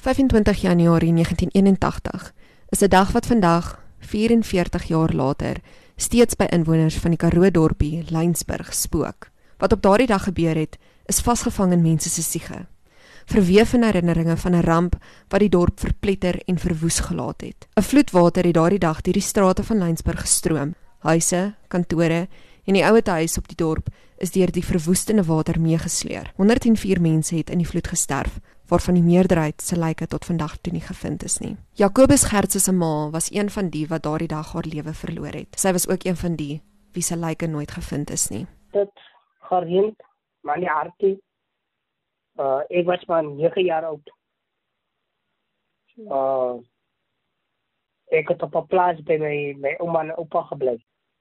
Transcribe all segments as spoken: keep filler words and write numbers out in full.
vyfentwintig Januarie negentien eenentagtig is 'n dag wat vandag, vierenveertig jaar later, steeds by inwoners van die Karoo dorpie Lynsburg spook. Wat op daardie dag gebeur het, is vasgevang in mense se siege. Verweef in herinneringe van 'n ramp wat die dorp verpletter en verwoes gelaat het. 'n Vloedwater het daardie dag deur die strate van Lynsburg gestroom. Huise, kantore en die ouete huis op die dorp is deur die verwoestende water meegesleer. honderdvier mense het in die vloed gesterf, waarvan die meerderheid se lyke tot vandag toe nie gevind is nie. Jacobus Gertse se ma was een van die wat daardie dag haar lewe verloor het. Sy was ook een van die wie se lyke nooit gevind is nie. Dit gereeld, maar nie hartie. Uh, ek was maar nege jaar oud. Uh, ek het op 'n plaas by my, my ouma en oupa gebly.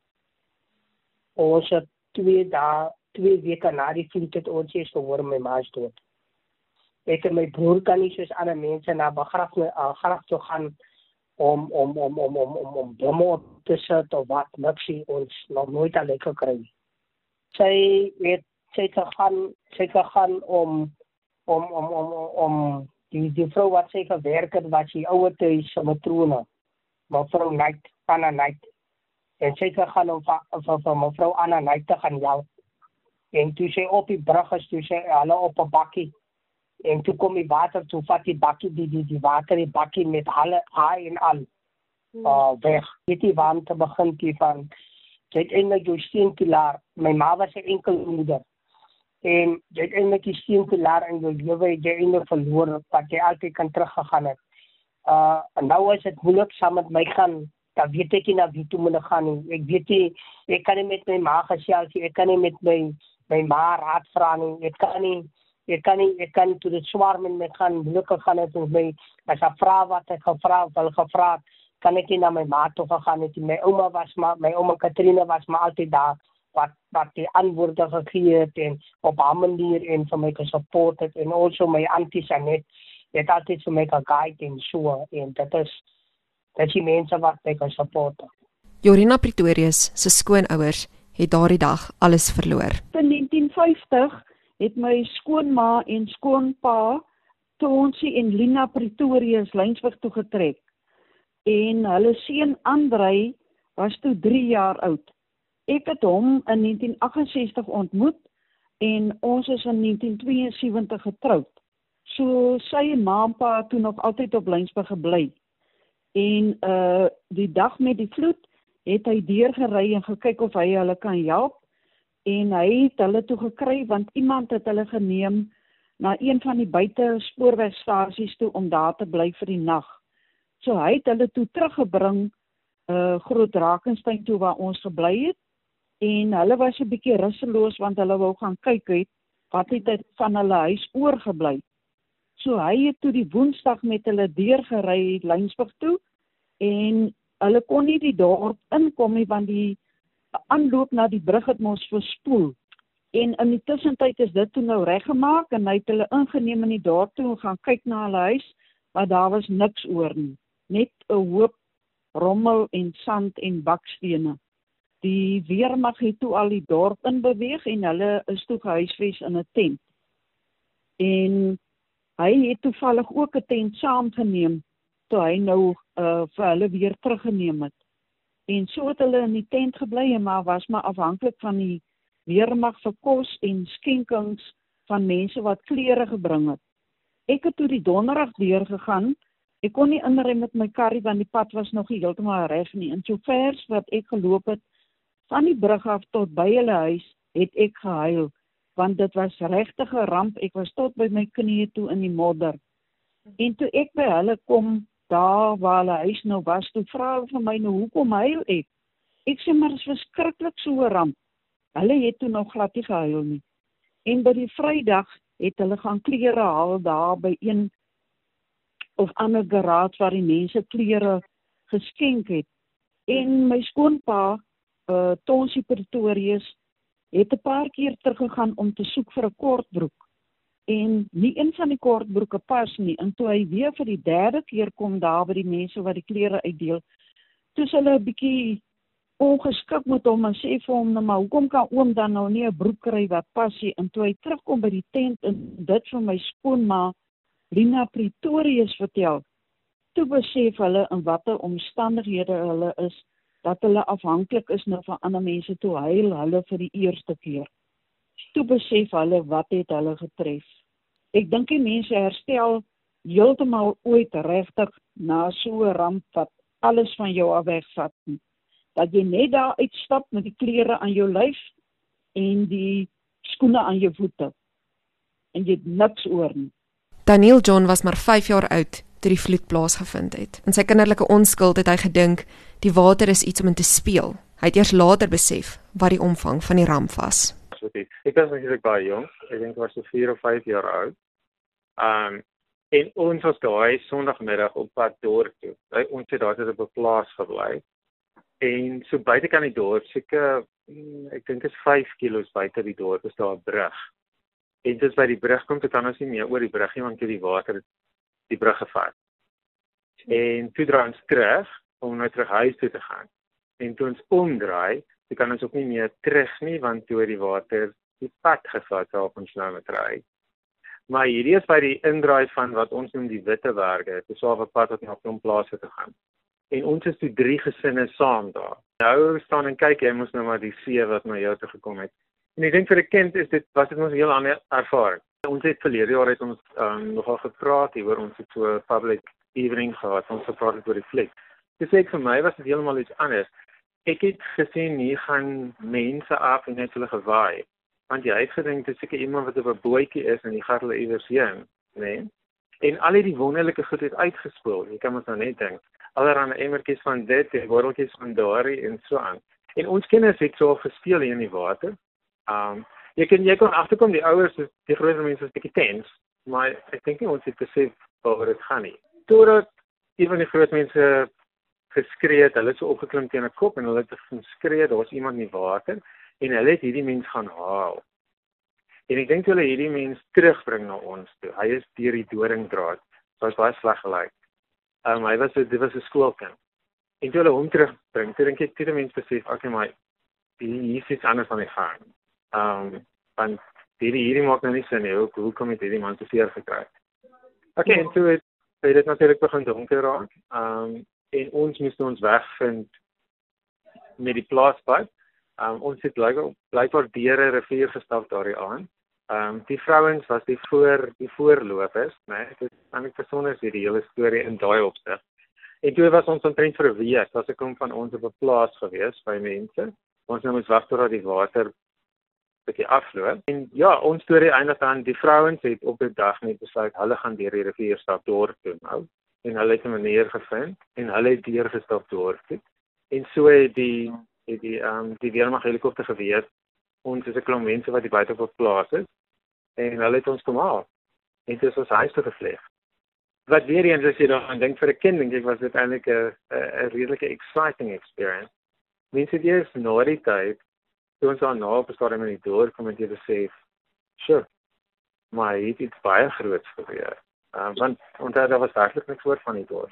Ons het twee dae, twee weke na die vloed het ons eens gehoor my ma is dood. Ek en my broer kan nie soos ander mense na begrafnis uh, graf toe gaan om om om om om om om blomme op te sit of wat niksie ons nog nooit al lekker kry. Sy het sy gegaan sy gegaan om om om om om die die vrou wat sy gewerk het wat sy ouer tuis se matrone, mevrou Knight, Anna Knight. En sy het gegaan om van mevrou Anna Knight te gaan help. En toe sy op die brug is, toe sy hulle op 'n bakkie. En toe kom die water, toe vat die bakkie, die, die, die water, die bakkie met alle haai en al hmm. uh, weg. Dit die warmte begin die van, sy het eindelijk die steenpilaar, my ma was 'n enkel moeder. En jy het eindelijk die steenpilaar in jou lewe, jy eindelijk verloor, wat jy altyd kan teruggegaan het. Uh, en nou is het moeilijk saam met my gaan, dan weet ek nie na wie toe moet gaan nie. Ek weet nie, ek kan nie met my ma gesels nie, ek kan nie met my, my ma raad vra nie, ek kan nie, ek kan nie, ek kan nie toe dit swaar met my gaan, moeilijk gegaan het met my, as ek vra wat ek gevra, wel gevra, kan ek nie na my ma toe gegaan het. My ouma was maar, my ouma Katrine was maar altyd daar, wat, wat die antwoorde gegee het, en op haar manier, en vir my gesupport het, en also my auntie Sanet, het altyd vir my geguide en so, en dit is, dit is die mense wat my gesupport het. Jorina Pretorius se skoonouers het daardie dag alles verloor. In negentien vyftig het my skoonma en skoonpa Tonsie en Lina Pretorius Lynsburg toe getrek. En hulle seun Andrei was toe drie jaar oud. Ek het hom in negentien agt-en-sestig ontmoet en ons is in negentien twee en sewentig getroud. So sy en ma en pa toe nog altyd op Lynsburg gebly. En uh, die dag met die vloed het hy deurgery en gekyk of hy hulle kan help. En hy het hulle toe gekry want iemand het hulle geneem na een van die buite spoorwegstasies toe om daar te bly vir die nag. So hy het hulle toe teruggebring uh, Groot Drakensberg toe waar ons gebly het. En hulle was 'n bietjie rusteloos want hulle wou gaan kyk het wat het van hulle huis oorgebly. So hy het toe die Woensdag met hulle deurgery Lynsburg toe en hulle kon nie die dorp inkom nie want die aanloop na die brug het mos verspoel. En in die tussentyd is dit toe nou reggemaak en hy het hulle ingeneem in die dorp toe en gaan kyk na hulle huis, maar daar was niks oor nie. Net 'n hoop rommel en sand en bakstene. Die weermag het toe al die dorp inbeweeg en hulle is toe gehuisves in 'n tent. En hy het toevallig ook 'n tent saamgeneem toe hy nou uh, vir hulle weer teruggeneem het. En so het hulle in die tent gebly, maar was maar afhanklik van die weermag vir kos en skenkings van mense wat klere gebring het. Ek het toe die donderdag deur gegaan. Ek kon nie inry met my karrie want die pad was nog nie heeltemal reg nie. En so vers wat ek geloop het van die brug af tot by hulle huis, het ek gehuil. Want dit was regtig 'n ramp. Ek was tot by my knieë toe in die modder. En toe ek by hulle kom, daar waar hulle huis nou was, toe vra hulle vir my nou, hoekom huil ek? Ek sê, maar dit is verskriklik so 'n ramp. Hulle het toe nog glad nie gehuil nie. En by die Vrydag het hulle gaan klere haal daar by een of ander garage waar die mense klere geskenk het. En my skoonpa, uh, Tonsie Pretorius, het 'n paar keer teruggegaan om te soek vir 'n kortbroek. En nie een van die kortbroeke pas nie. En toe hy weer vir die derde keer kom daar by die mense wat die klere uitdeel, toe is hulle 'n bietjie ongeskik met hom en sê vir hom, nou maar hoekom kan oom dan nou nie 'n broek kry wat pas nie? En toe hy terugkom by die tent en dit vir my skoonma Lina Pretorius vertel, toe besef hulle in watter omstandighede hulle is, dat hulle afhanklik is nou van ander mense, toe huil hulle vir die eerste keer. Toe besef hulle wat het hulle getref. Ek dink die mense herstel heeltemal ooit regtig na so 'n ramp wat alles van jou af wegvat. Dat jy net daar uitstap met die klere aan jou lyf en die skoene aan jou voete. En jy het niks oor nie. Daniel John was maar vyf jaar oud toe die vloed plaasgevind het. In sy kinderlike onskuld het hy gedink die water is iets om in te speel. Hy het eers later besef wat die omvang van die ramp was. Ek was natuurlijk baie jong. Ek dink ek was so vier of vyf jaar oud. Um, en ons was daai Sondagmiddag op pad dorp toe. Ons het daar op 'n plaas gebly. En so buite kan die dorp, seker ek dink is vyf kilos buite die dorp is daar 'n brug. En dis by die brug kom, toe kan ons nie meer oor die brug nie, want die water die brug gevat. En toe draai ons terug om nou terug huis toe te gaan. En toe ons omdraai, toe kan ons ook nie meer terug nie, want toe het die water die pad gevat waarop ons nou moet ry. Maar hierdie is by die indraai van wat ons noem die Witteberge. Dit is so 'n pad wat na Klomplase te gaan. En ons is toe drie gesinne saam daar. Nou staan en kyk, jy moes nou maar die see wat na jou toe gekom het. En ek dink vir 'n kind is dit was dit mos 'n heel ander ervaring. Ons het verlede jaar het ons um, nogal gepraat hier oor ons het so 'n public evening gehad, ons gepraat het oor die vlek. Dis ek vir my was dit heeltemal iets anders. Ek het gesien hier gaan mense af en net hulle gewaai. Want jy het gedink dit is seker iemand wat op 'n bootjie is en die gaan hulle iewers heen, né? Nee? En al die wonderlike goed het uitgespoel. Jy kan mos nou net dink. Allerhande emmertjies van dit en botteltjies van daardie en so aan. En ons kinders het so gespeel hier in die water. Um, jy kan jy kan agterkom die ouers, die groter mense is bietjie tens, maar ek dink nie ons het besef waaroor dit gaan nie. Totdat een van die groot mense geskree het, hulle het so opgeklim teen 'n kop en hulle het geskree, daar's iemand in die water en hulle het hierdie mens gaan haal. En ek dink hulle hierdie mens terugbring na ons toe. Hy is deur die doringdraad. So was baie sleg gelyk. Um, hy was dit was 'n skoolkind. En toe hulle hom terugbring, toe dink ek toe die mens besef, okay, maar hier is iets anders aan die gang. Um, want hierdie hierdie maak nou nie sin nie. Hoe, hoe kom dit hierdie man te seer gekry? Okay, en toe het, het dit natuurlik begin donker raak. Um, en ons moes ons wegvind met die plaaspad. Um, ons het blykbaar deur 'n rivier gestap daardie aand. Um, die vrouens was die voor die voorlopers, né? Dit is eintlik besonder hierdie hele storie in daai opsig. En toe was ons omtrent vir 'n week, was ek kom van ons op 'n plaas gewees by mense. Ons nou moes wag totdat die water bietjie afloop. En ja, ons storie eindig dan die vrouens het op 'n dag net besluit hulle gaan deur die rivier stap dorp toe nou. En hulle het 'n manier gevind en hulle het deur gestap dorp toe. En so het die het die um, die weermag helikopter geweet. Ons is 'n klomp mense wat die buite op 'n plaas is en hulle het ons kom haal. En dit was huis toe gevlieg. Wat weer eens as jy dan dink vir 'n kind, dink ek was dit eintlik 'n 'n redelike exciting experience. Mense het eers na die tyd, toe ons aan na op 'n stadium in die dorp kom en jy besef, sure, maar het iets baie groots gebeur. Um, want onthou daar was werklik niks oor van die dorp.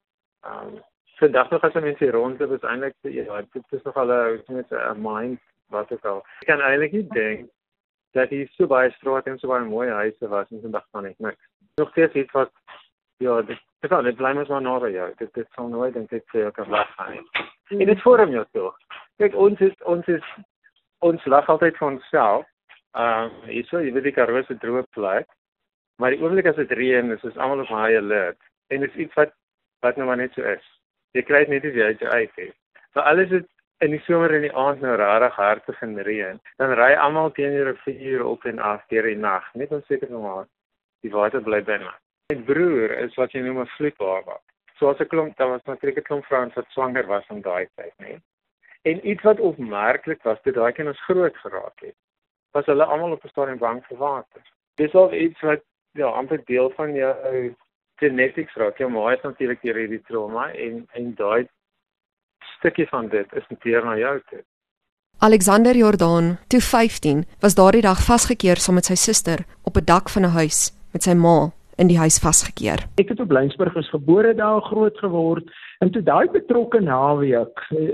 Um, so dag nog as mense hier rond, dit is eintlik ja, dit is nog al 'n mind wat ek al. Ek kan eintlik nie dink dat hier so baie straat en so baie mooi huise was en vandag van ek niks. Nog steeds iets wat ja, dit is al, dit bly mos maar naby jou. Dit dit sal nooit dink ek vir jou kan weggaan nie. En dit vorm jou toe. Kyk, ons is ons is ons lag altyd vir onsself. Ehm uh, hierso, jy weet die Karoo se droë plek. Maar die oomblik as dit reën, is ons almal op high alert. En dit is iets wat wat nou maar net so is. Jy kry dit net as jy uit jou uit het. So alles is in die somer en die aand nou rarig hard begin reën. Dan ry almal teen die rivier op en af deur die nag, net om seker te maak die water bly binne. My broer is wat jy noem 'n vloedbaba. So as 'n klomp, daar was natuurlik 'n klomp vrouens wat swanger was in daai tyd, né? En iets wat opmerklik was, toe daai kinders groot geraak het, was hulle almal op 'n stadium bang vir water. Dis al iets wat ja, amper deel van jou genetics raak. Jou ma het natuurlik hierdie trauma en en daai stukkie van dit is natuurlik na jou toe. Alexander Jordaan, toe vyftien, was daardie dag vasgekeer saam met sy suster op 'n dak van 'n huis met sy ma in die huis vasgekeer. Ek het op Lensburg is gebore daar groot geword en toe daai betrokke naweek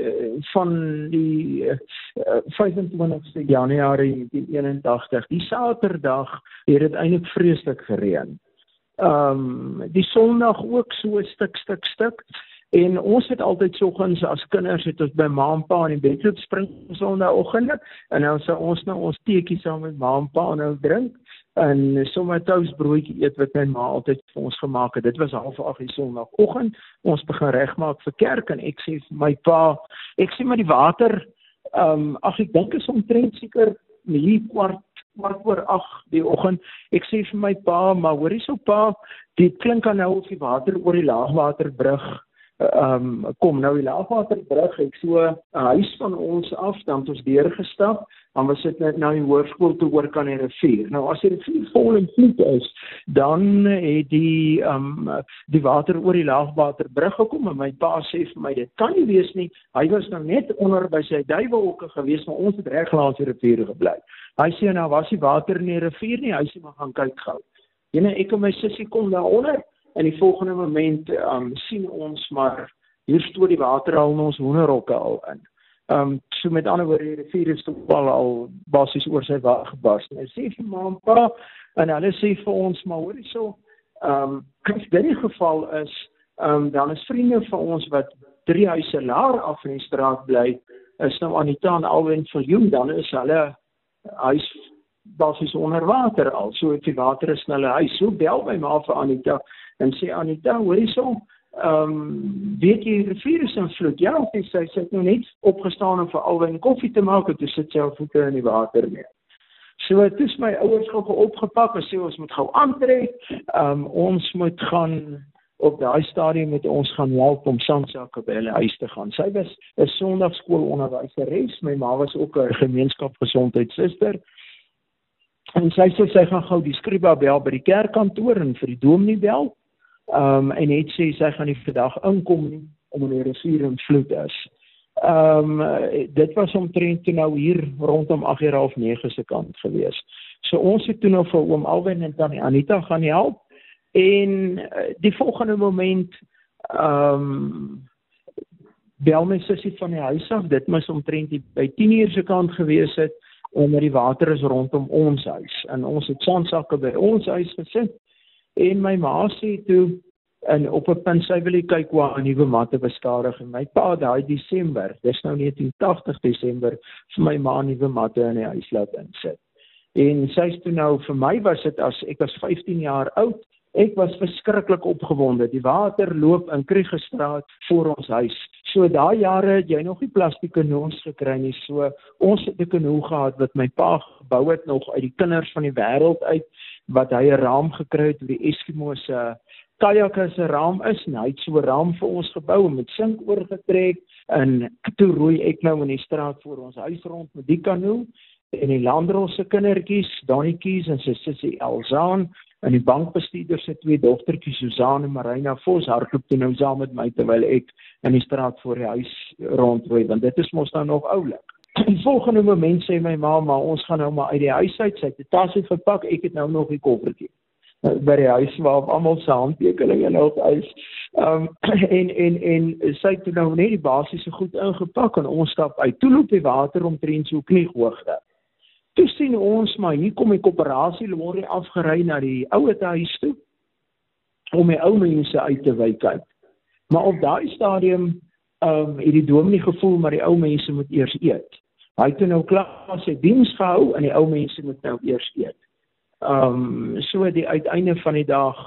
van die vyfentwintigste Januarie eenentagtig, die Saterdag, het dit eintlik vreeslik gereën. ehm um, die Sondag ook so stuk stuk stuk. En ons het altyd soggens as kinders het ons by ma en pa in die bedloop spring Sondagoggende en nou sou ons nou ons teetjie saam met ma en pa nou drink en sommer toastbroodjie eet wat my ma altyd vir ons gemaak het. Dit was half agt die Sondagoggend. Ons begin regmaak vir kerk en ek sê vir my pa, ek sê maar die water, ehm um, ag ek dink is omtrent seker hier kwart kwart oor agt die oggend. Ek sê vir my pa, maar hoorie so pa, dit klink aan nou of die water oor die laagwaterbrug Um, kom nou die laagwaterbrug, ek so 'n huis van ons af, dan het ons deurgestap, dan was dit net nou die hoërskool toe oor kan die rivier. Nou as die rivier vol en vloed is, dan het die um, die water oor die laagwaterbrug gekom en my pa sê vir my, dit kan nie wees nie, hy was nou net onder by sy duiwelhokke gewees, maar ons het reg langs die rivier gebly. Hy sê nou was die water in die rivier nie, hy sê maar gaan kyk gou. Jene, ek en my sussie kom daaronder. En die volgende moment um, sien ons maar, hier stoot die water al in ons hoenderhokke al in. Um, so met ander woorde, die rivier is toch al, al basies oor sy water gebarst. En hy sê vir ma en pa, en hulle sê vir ons, maar hoor jy so, um, as dit die geval is, um, dan is vriende van ons wat drie huise laer af in die straat bly, is nou Anita en Alwyn Viljoen, dan is hulle huis basies onder water al, so het die water is in hulle huis. So bel my ma vir Anita, en sê Anita, hoor jy so, um, weet jy, die rivier is in vloed? Ja, sy sê, sy het nou net opgestaan om vir Alwyn koffie te maak, en toe sit sy al voete in die water mee. So, het is my ouers gou opgepak, en sê, ons moet gou aantrek, um, ons moet gaan, op die stadium met ons gaan help om sandsakke by hulle huis te gaan. Sy was 'n sondagskoolonderwyseres, my ma was ook 'n gemeenskapsgesondheidssuster, en sy sê, sy gaan gou die skriba bel by die kerkkantoor en vir die dominee bel, um, en het sê, sy gaan nie vandag inkom nie, omdat die rivier in vloed is. Um, dit was omtrent toe nou hier rondom agt uur half nege se kant gewees. So ons het toe nou vir oom Alwyn en tannie Anita gaan help, en die volgende moment um, bel my sussie van die huis af, dit moes omtrent die, by tien uur se kant gewees het, omdat die water is rondom ons huis, en ons het sandsakke by ons huis gesit, en my ma sê toe, en op 'n punt sy wil ek kyk waar 'n nuwe matte beskadig, en my pa daai Desember, dis nou negentien tagtig Desember, vir my ma nuwe matte in die huis laat insit. En sy is toe nou, vir my was dit as, ek was vyftien jaar oud, ek was verskriklik opgewonde, die water loop in Kriegestraat voor ons huis. So daai jare het jy nog nie plastiek kanoons gekry nie, so ons het 'n kanoe gehad wat my pa gebou het nog uit die kinders van die wêreld uit, wat hy 'n raam gekry het, die Eskimo se kajak as 'n raam is, en hy het so 'n raam vir ons gebou, met sink oorgetrek, en toe roei ek nou in die straat voor ons huis rond met die kanoe, en die Landros se kindertjies, Donnietjies en sy sussie Elzaan, en die bankbestuurder se twee dogtertjies, Susan en Marina Vos, hardloop toe nou saam met my, terwyl ek in die straat voor die huis rondroei, want dit is mos nou nog oulik. Die volgende moment sê my ma, maar ons gaan nou maar uit die huis uit, sy het die tasse verpak, ek het nou nog die koffertjie by die huis, waar almal se handtekeninge nog is, um, en, en, en sy het nou net die basiese goed ingepak, en ons stap uit, toe loop die water omtrent so kniehoogte. Toe sien ons, maar hier kom die koöperasie lorry afgery na die ouete huis toe, om die ou mense uit te wyk uit. Maar op daai stadium um, het die dominee gevoel, maar die ou mense moet eers eet. Hy het nou klaar sy diens gehou, en die ou mense moet nou eers eet. Um, so die uiteinde van die dag,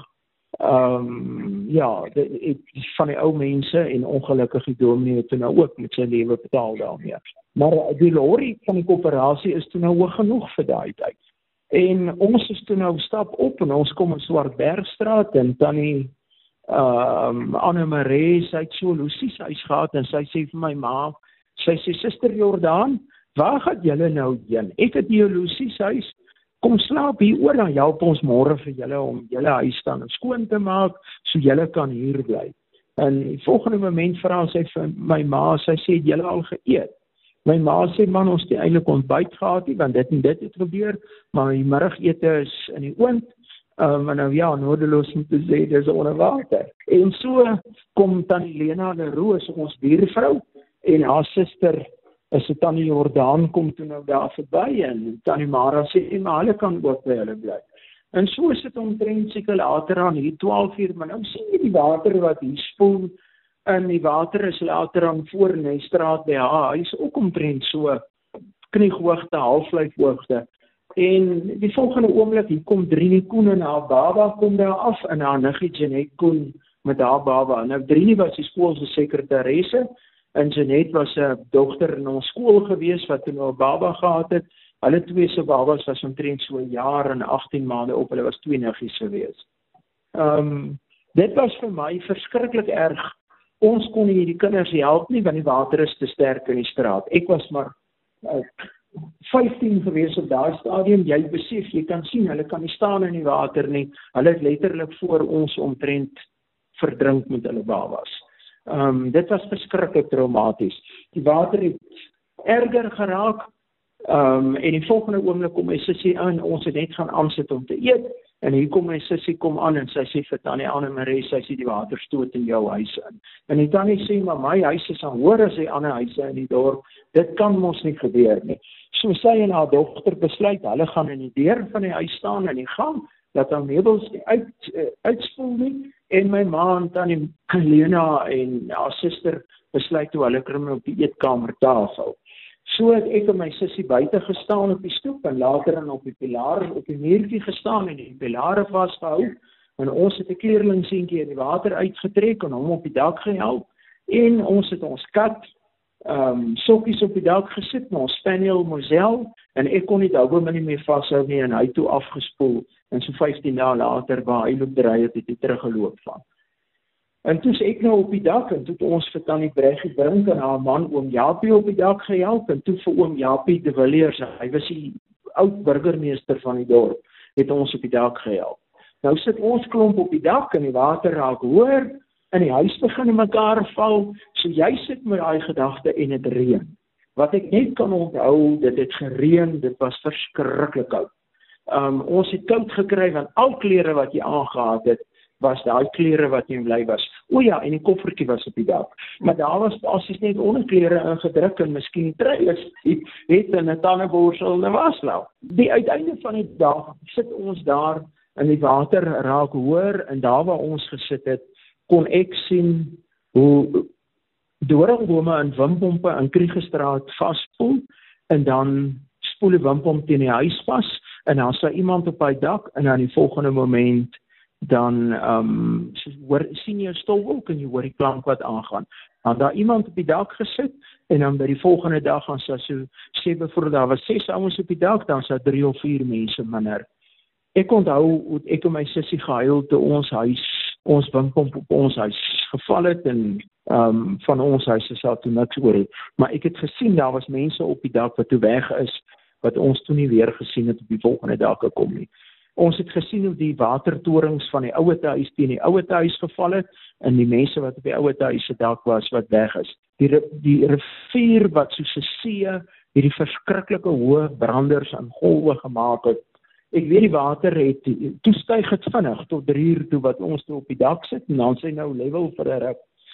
um, ja, die, die, van die ou mense, en ongelukkig die dominee het toe nou ook met sy lewe betaal daarmee. Maar die lorry van die koöperasie is toe nou hoog genoeg vir daai tyd. En ons is toe nou stap op, en ons kom in Swartbergstraat, en tannie um, Anne-Marie, sy het so Lucies huis gehad, en sy sê vir my ma, sy sê, Suster Jordaan, waar gaat julle nou heen? Ek het hier Lucies huis, kom slaap hier oor, dan help ons môre vir julle om julle huis staan en skoon te maak, so julle kan hier bly. En die volgende moment vra sy vir my ma, sy sê, julle al geëet? My ma sê, man, ons het eintlik ontbyt gehad nie, want dit en dit het gebeur, maar die middagete is in die oond, um, en nou ja, nodeloos om te sê, dis onder water. En so kom tannie Lena Leroux, ons buurvrou, en haar suster, is het tannie Jordaan, kom toe nou daar verby, en tannie Mara sê, maar hulle kan ook by hulle bly. En so is dit omtrent seker later aan hier twaalf uur, maar nou sien jy die water wat hier spoel, en die water is later aan voor in die straat by haar huis ook omtrent so kniehoogte, halflyfhoogte. En die volgende oomblik, hier kom Drinie Koen en haar baba kom daar af, en haar niggie Jeanette Koen met haar baba. Nou Drinie was die skool se sekretaresse, en Jeanette was 'n dogter in ons skool gewees, wat toe nou 'n baba gehad het. Hulle twee se babas was omtrent so 'n jaar en agttien maande op, hulle was twee niggies gewees. Um, dit was vir my verskriklik erg. Ons kon nie die kinders help nie, want die water is te sterk in die straat. Ek was maar uh, vyftien gewees op daai stadium. Jy besef, jy kan sien, hulle kan nie staan in die water nie. Hulle het letterlik voor ons omtrent verdrink met hulle babas. Um, dit was verskriklik traumaties. Die water het erger geraak, um, en die volgende oomblik kom my sussie aan, ons het net gaan aansit om te eet, en hier kom my sussie kom aan, en sy sê vir Tannie Anne-Marie, sy sê die water stoot in jou huis in. En die Tannie sê, maar my huis is aan hoor as die ander huise in die dorp, dit kan mos nie gebeur nie. So sy en haar dogter besluit, hulle gaan in die deur van die huis staan in die gang, dat haar meubels nie uit, uh, uitspoel nie, en my ma en Tannie Helena en haar suster besluit toe hulle kry op die eetkamertafel. So het ek en my sussie buite gestaan op die stoep, en later dan op die pilaar, op die muurtjie gestaan en die pilare vasgehou, en ons het 'n kleerlingseentjie in die water uitgetrek en hom op die dak gehelp, en ons het ons kat, um, sokkies op die dak gesit, met ons spaniel Moselle, en ek kon die douwe nie meer vashou nie, en hy toe afgespoel, en so vyftien dae later, waar hy loop draai het, het hy teruggeloop van. En toe is ek nou op die dak, en toe het ons vir Tannie Breggie Brink en haar man oom Japie op die dak gehelp, en toe vir oom Japie de Villiers, hy was die oud burgemeester van die dorp, het ons op die dak gehelp. Nou sit ons klomp op die dak, en die water raak hoër, en die huis begin in mekaar val, so jy sit met daai gedagte en het reën. Wat ek net kan onthou, dit het gereën, dit was verskriklik koud. Um, ons het koud gekry, want al klere wat jy aangehad het, was daai klere wat nie bly was. O ja, en die koffertjie was op die dak. Maar daar was basies net onderklere ingedruk, en miskien truies, het in 'n tandeborsel en 'n waslou. Die uiteinde van die dag sit ons daar, en die water raak hoër, en daar waar ons gesit het, kon ek sien hoe doringbome en wimpompe in Kriegestraat vaspoel, en dan spoel die wimpomp teen die huis vas, en dan staan iemand op hy dak, en dan die volgende moment, dan um, hoor, sien jy 'n stofwolk, en jy hoor die klank wat aangaan. Dan daar iemand op die dak gesit, en dan by die volgende dag, dan sê so, sê bijvoorbeeld, daar was ses ouens op die dak, dan sê drie of vier mense minder. Ek onthou, hoe ek en my sussie gehuil, toe ons huis, ons wimpomp op ons huis geval het, en um, van ons huis is daar toe niks oor het. Maar ek het gesien, daar was mense op die dak wat toe weg is, wat ons toe nie weer gesien het op die volgende dag gekom nie. Ons het gesien hoe die watertorings van die ouete huis teen die ouete huis geval het, en die mense wat op die ouete huis se dak was, wat weg is. Die, die rivier wat soos 'n see, hierdie verskriklike hoë branders en golwe gemaak het. Ek weet die water het, toe styg het vinnig, tot drie uur toe, wat ons toe op die dak sit, en dan sy nou level vir 'n ruk.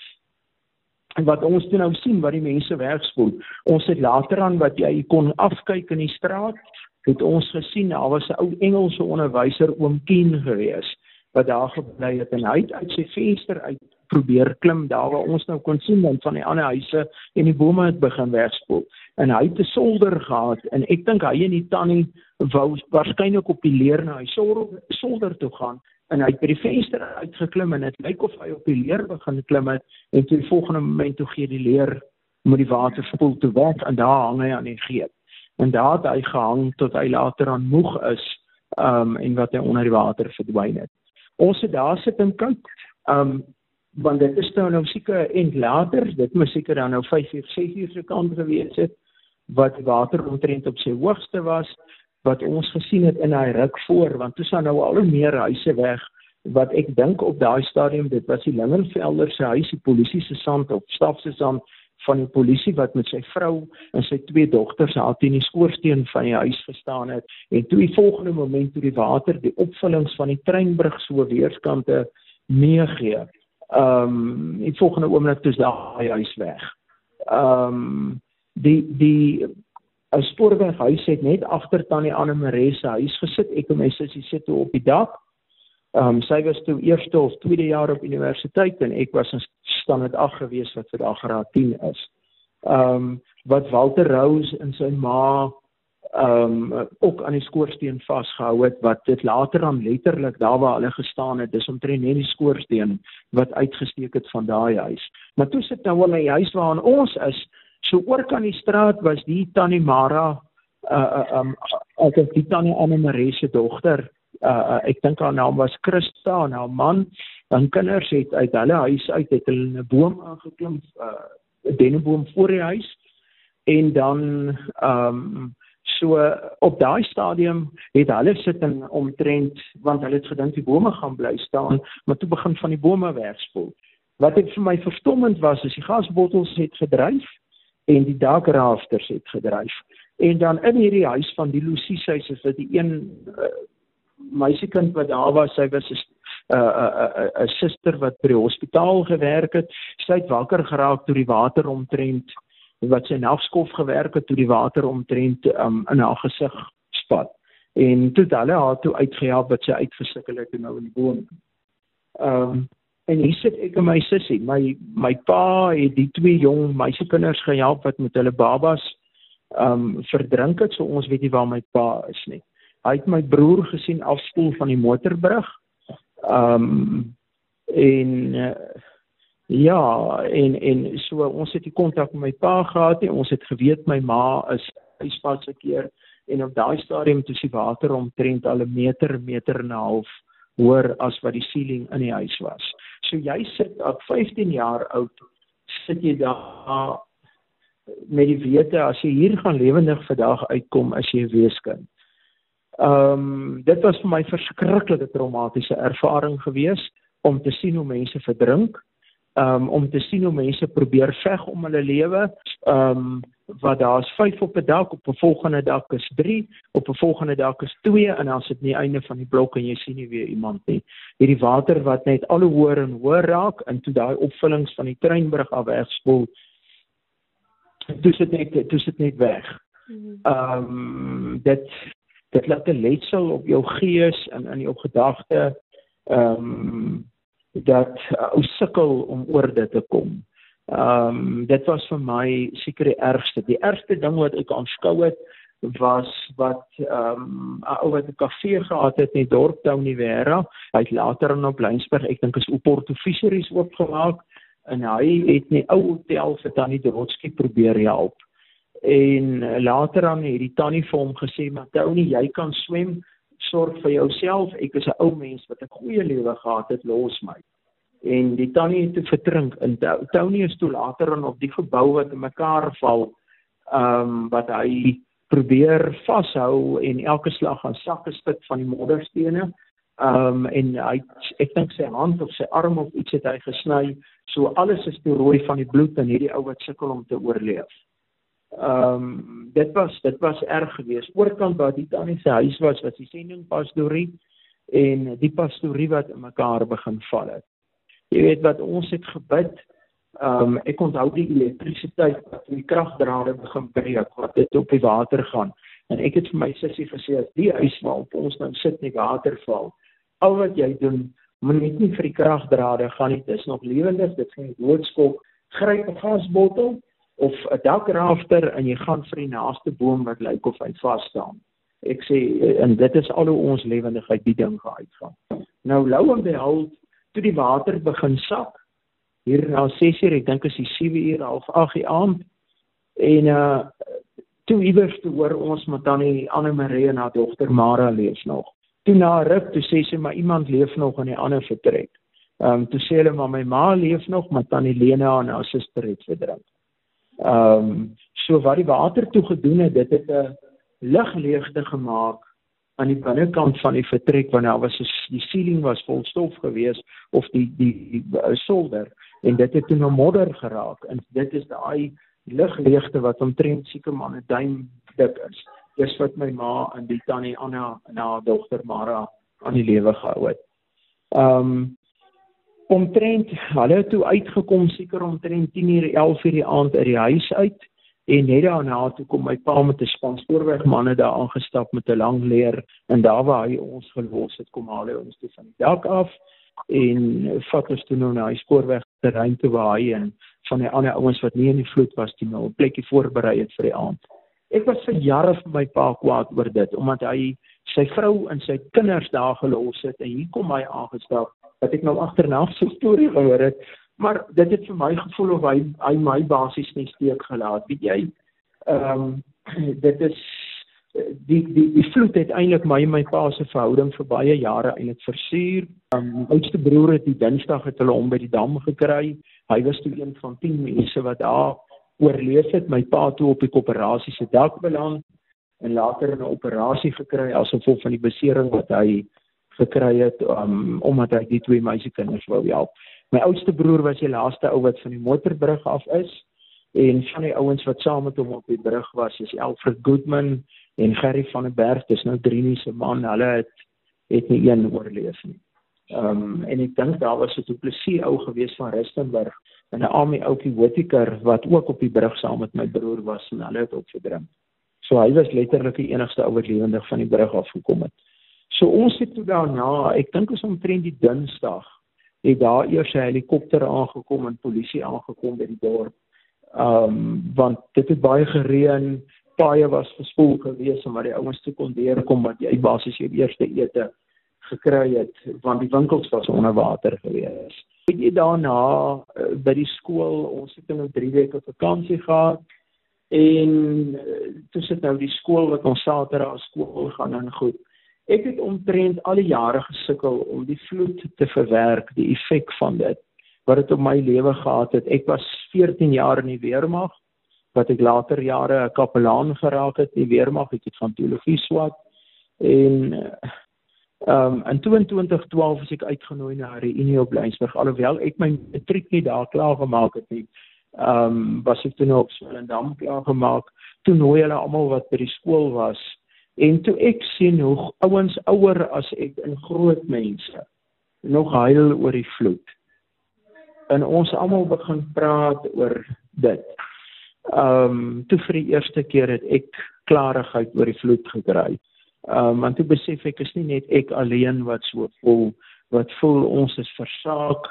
En wat ons toe nou sien, wat die mense wegspoel. Ons het later aan, wat jy kon afkyk in die straat, het ons gesien, daar was 'n ou Engelse onderwyser, oom Kien gewees, wat daar gebly het, en hy het uit sy venster uit probeer klim, daar waar ons nou kon sien, want van die ander huise, en die bome het begin wegspoel, en hy het 'n solder gehad, en ek dink hy en die tannie, wou waarskynlik op die leer na hy solder toe gaan, en hy het by die venster uitgeklim, en het lyk of hy op die leer begin klim het, en toe die volgende moment toe gee die leer, met die water spoel toe weg, en daar hang hy aan die geet. En daar het hy gehang, tot hy later aan moeg is, um, en wat hy onder die water verdwyn het. Ons het daar sit en kyk, um, want dit is nou nou seker end later, dit moet seker dan nou vyf uur, ses uur se kant gewees het, wat water omtrent op sy hoogste was, wat ons gesien het in hy ruk voor, want toe staan nou al meer huise weg, wat ek dink op daai stadium, dit was die Lingervelder se huis, die polisie se sand, of staf se sand, van die polisie wat met sy vrou en sy twee dogters had in die skoorsteen van die huis gestaan het, en toe die volgende moment toe die water, die opvullings van die treinbrug so weerskante meegee, um, die volgende oomblik toe is daai huis weg. Um, die, die 'n spoorweghuis het net agter tannie Annemaree se huis gesit. Ek en my sussie sit toe op die dak. Um, sy was toe eerste of tweede jaar op universiteit en ek was in standaard agt gewees wat vandag graad tien is. Um, wat Walter Rose en sy ma um, ook aan die skoorsteen vasgehou het, wat dit later dan letterlik daar waar hulle gestaan het, dis omtrent net die skoorsteen wat uitgesteek het van daai huis. Maar toe sit nou wel in die huis waarin ons is, so oor kan die straat was die tannie Mara, uh, uh, um, uh, die tannie Annemaree se dogter, Uh, ek dink haar naam was Christa en haar man, en kinders het uit hulle huis uit, het hulle in 'n boom aangeklim, 'n uh, denneboom voor die huis, en dan um, so op daai stadium het hulle sit in omtrent, want hulle het gedink die bome gaan bly staan, maar toe begin van die bome wegspoel. Wat ek vir my verstommend was, is die gasbottels het gedryf, en die dakrafters het gedryf, en dan in hierdie huis van die Lucieshuis is dit die een uh, meisiekind wat daar was, sy was 'n uh, uh, uh, uh, suster wat by die hospitaal gewerk het, sy het wakker geraak toe die water omtrent, wat sy nagskof gewerk het, toe die water omtrent um, in haar gesig spat, en toe het hulle haar toe uitgehelp, wat sy uitgesukkel het en nou in die boom. Um, en hier sit ek en my sussie, my, my pa het die twee jong meisiekinders gehelp, wat met hulle babas um, verdrink het, so ons weet nie waar my pa is nie. Hy het my broer gesien afspoel van die motorbrug, um, en uh, ja, en, en so ons het die kontak met my pa gehad, en ons het geweet my ma is huispas 'n keer, en op daai stadium toe die water omtrent al 'n meter, meter en 'n half hoër as wat die ceiling in die huis was. So jy sit op vyftien jaar oud, sit jy daar met die wete, as jy hier gaan lewendig vandag uitkom, as jy 'n weeskind. Um, dit was vir my verskriklike traumatiese ervaring gewees, om te sien hoe mense verdrink, um, om te sien hoe mense probeer veg om hulle lewe, um, wat daar is vyf op 'n dak, op 'n volgende dak is drie, op 'n volgende dak is twee, en dan sit nie einde van die blok, en jy sien nie weer iemand nie. Hierdie water wat net al hoe hoër en hoër raak, en toe daai opvullings van die treinbrug af wegspoel, toe sit net, toe sit net weg. Um, dit Dit laat 'n letsel op jou gees en in jou gedagte, um, dat uh, ou sukkel om oor dit te kom. Um, dit was vir my seker die ergste. Die ergste ding wat ek aanskou het, was wat um, 'n ou wat 'n kafee gehad het in die dorp Tony Vera. Hy het later in op Laingsburg, ek dink is Oporto Fisheries oopgemaak, en hy het nie ou hotel vir Tannie Drotsky probeer help. En later dan het die tannie vir hom gesê, maar Tony, jy kan swem, sorg vir jouself, ek is 'n ou mens wat 'n goeie lewe gehad het, los my. En die tannie het toe verdrink, en Tony is toe later dan op die gebou wat in mekaar val, um, wat hy probeer vashou, en elke slag gaan sak 'n stuk van die modderstene, um, en hy, ek dink sy hand of sy arm of iets het hy gesny, so alles is toe rooi van die bloed, en hierdie ou wat sukkel om te oorleef. Um, dit was dit was erg geweest. Oorkant waar die tannie se huis was, was die sendingpastorie, en die pastorie wat in mekaar begin val het. Jy weet wat ons het gebid, um, ek onthou die elektrisiteit wat die kragdrade begin breek, wat dit op die water gaan, en ek het vir my sussie gesê, as die huis waar op ons nou sit nie water val, al wat jy doen, moet net nie vir die kragdrade gaan nie, dit is nog lewendig, dit gaan doodskop, gryp 'n gasbottel, of 'n dakrafter, en jy gaan vir die naaste boom wat lyk of hy vas staan. Ek sê, en dit is al hoe ons lewendigheid die ding uitgaan. Nou, lou en behold, toe die water begin sak, hier na ses uur, ek dink is die sewe uur, half agt die aand, en uh, toe iewers toe hoor ons met tannie Annemaree en haar dogter Mara leef nog. Toe na 'n ruk, toe sê sy, maar iemand leef nog in die ander vertrek. Um, toe sê hulle, maar my ma leef nog, maar tannie Lena en haar suster het verdrink. Um, so wat die water toe gedoen het, dit het 'n ligleegte gemaak aan die binnekant van die vertrek, want daar was die ceiling was vol stof geweest, of die die, die uh, solder, en dit het toe nou modder geraak, en dit is daai ligleegte wat omtrent seker maar 'n duim dik is. Dis wat my ma en die tannie Anna en haar dogter Mara aan die lewe gehou het. Um, omtrent, hulle het toe uitgekom, seker omtrent tien uur, elf uur die aand uit die huis uit, En net daarna toe kom my pa met 'n span spoorwegmanne daar aangestap met 'n lang leer en daar waar hy ons gelos het, kom hulle ons toe van die dak af en vat ons toe nou na die spoorwegterrein toe waar hy en van die ander ouens wat nie in die vloed was die nou 'n plekkie voorberei het vir die aand. Ek was vir jare vir my pa kwaad oor dit, omdat hy sy vrou en sy kinders daar gelos het en hier kom hy aangestap, dat ek nou agterna sy storie gehoor het. Maar dit het vir my gevoel of hy, hy my basies nie steek gelaat. Weet jy, um, dit is, die, die, die vloed het eintlik my en my pa se verhouding vir baie jare eintlik versuur. Um, my oudste broer het die Dinsdag het hulle om by die dam gekry. Hy was toe een van tien mense wat daar oorleef het. My pa toe op die koöperasie se dak beland en later in 'n operasie gekry as gevolg van die besering wat hy gekry het, um, omdat hy die twee meisiekinders wou help. My oudste broer was die laaste ou wat van die motorbrug af is, en van die ouens wat saam met hom op die brug was, is Alfred Goodman en Gerry van den Berg, dis nou Drini se man, hulle het, het nie een oorleef nie. Um, en ek dink daar was 'n Du Plessis ou gewees van Rustenburg, en 'n Ami oukie Whittaker, wat ook op die brug saam met my broer was, en hulle het ook verdrink. So hy was letterlik die enigste oorlewende van die brug afgekom het. So ons het toe daarna, ek dink ons omtrent die Dinsdag, het daar eers 'n helikopter aangekom en polisie aangekom by die dorp. Um, want dit het baie gereën, paaie was gespoel gewees, maar die ouens toe kon deurkom, wat jy basies jou eerste ete gekry het, want die winkels was onder water gewees. Het jy daarna, by die skool, ons het nou drie weke vakansie gehad, en toe sit nou die skool, wat ons Saterdag skool gaan en goed. Ek het omtrent al die jare gesukkel om die vloed te verwerk, die effek van dit, wat het op my lewe gehad het. Ek was veertien jaar in die weermag, wat ek later jare 'n kapelaan geraak het in die weermag, ek het van teologie swat, en um, in twintig twaalf is ek uitgenooi na die Unie op Laingsburg, alhoewel ek my matriek nie daar klaar gemaak het nie, um, was ek toe nou op Swellendam klaar gemaak, toe nooi hulle almal wat by die skool was, en toe ek sien hoe ouens ouer as ek en groot mense nog huil oor die vloed. En ons almal begin praat oor dit. Um, toe vir die eerste keer het ek klarigheid oor die vloed gekry. Um, want toe besef ek is nie net ek alleen wat so voel, wat voel ons is versaak,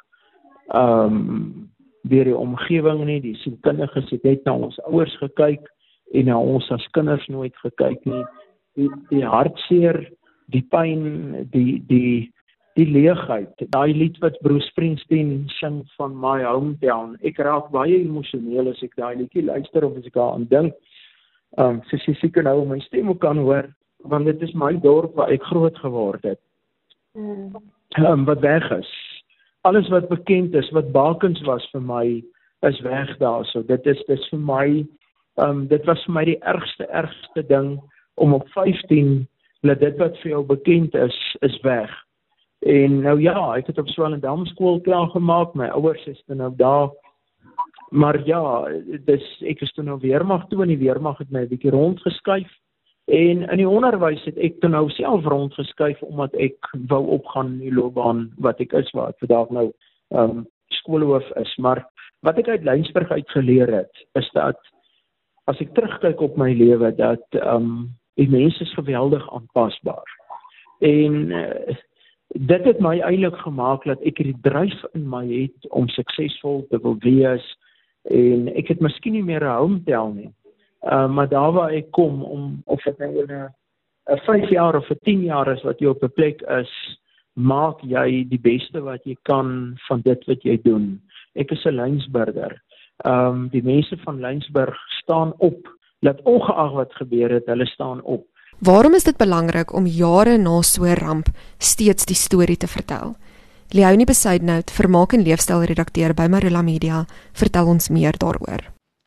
um, deur die omgewing nie, die sielkundiges het net na ons ouers gekyk, en na ons as kinders nooit gekyk nie. Die, die hartseer, die pyn, die, die, die leegheid, daai lied wat Bruce Springsteen sing van My Hometown, ek raak baie emosioneel as ek daai liedjie luister of as ek daaraan dink, um, soos jy seker nou my stem ook kan hoor, want dit is my dorp waar ek groot geword het, mm. um, wat weg is, alles wat bekend is, wat bakens was vir my, is weg daar, so dit is, dit is vir my, um, dit was vir my die ergste, ergste ding, om op vyftien, dat dit wat vir jou bekend is, is weg. En nou ja, ek het op Swellendam skool klaar gemaak, my ouers is nou daar, maar ja, dis, ek is toe nou weermag toe, en die weermag het my 'n bietjie rondgeskuif, en in die onderwys het ek toe nou self rondgeskuif, omdat ek wou opgaan in die loopbaan, wat ek is, wat ek vandag nou um, skoolhoof is, maar wat ek uit Laingsburg uit geleer het, is dat, as ek terugkyk op my lewe, dat um, die mense is geweldig aanpasbaar. En uh, dit het my eintlik gemaak dat ek die dryf in my het om suksesvol te wil wees, en ek het miskien nie meer 'n hometown nie, uh, maar daar waar ek kom, om, of dit nou in 'n vyf jaar of 'n tien jaar is wat jy op 'n plek is, maak jy die beste wat jy kan van dit wat jy doen. Ek is 'n Laingsburger. Um, die mense van Laingsburg staan op, dat ongeag wat gebeur het, hulle staan op. Waarom is dit belangrik om jare na so 'n ramp steeds die storie te vertel? Leonie Besuidenhout, vermaak en leefstylredakteur by Marula Media, vertel ons meer daaroor.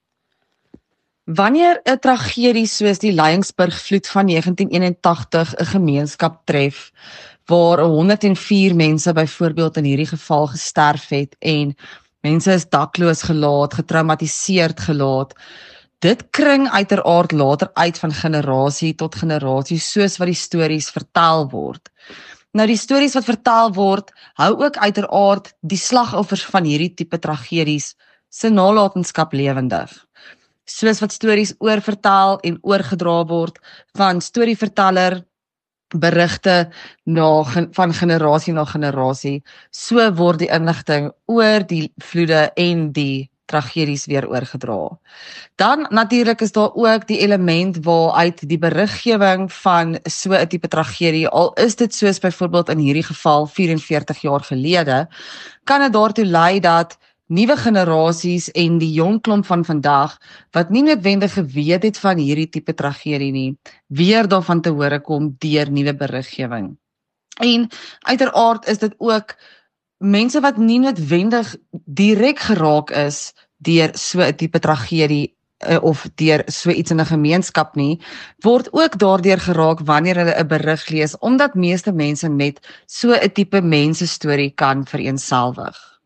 Wanneer 'n tragedie soos die Laingsburg-vloed van negentien eenentagtig 'n gemeenskap tref, waar honderd en vier mense byvoorbeeld in hierdie geval gesterf het, en mense is dakloos gelaat, getraumatiseerd gelaat, dit kring uiteraard later uit van generasie tot generasie, soos wat die stories vertel word. Nou die stories wat vertel word, hou ook uiteraard die slagoffers van hierdie tipe tragedies se nalatenskap lewendig. soos wat stories oorvertel en oorgedra word van storieverteller, berigte na, van generasie na generasie, so word die inligting oor die vloede en die tragedies weer oorgedra. Dan natuurlik is daar ook die element waaruit die beriggewing van so 'n tipe tragedie, al is dit soos byvoorbeeld in hierdie geval vyf en veertig jaar gelede, kan dit daartoe lei dat nuwe generasies en die jong klomp van vandag, wat nie noodwendig geweet het van hierdie tipe tragedie nie, weer daarvan te hore kom deur nuwe beriggewing. En uiteraard is dit ook mense wat nie noodwendig direk geraak is deur so 'n tipe tragedie of deur so iets in 'n gemeenskap nie, word ook daardeur geraak wanneer hulle 'n berig lees, omdat meeste mense met so 'n tipe mensestorie kan vereenselwig.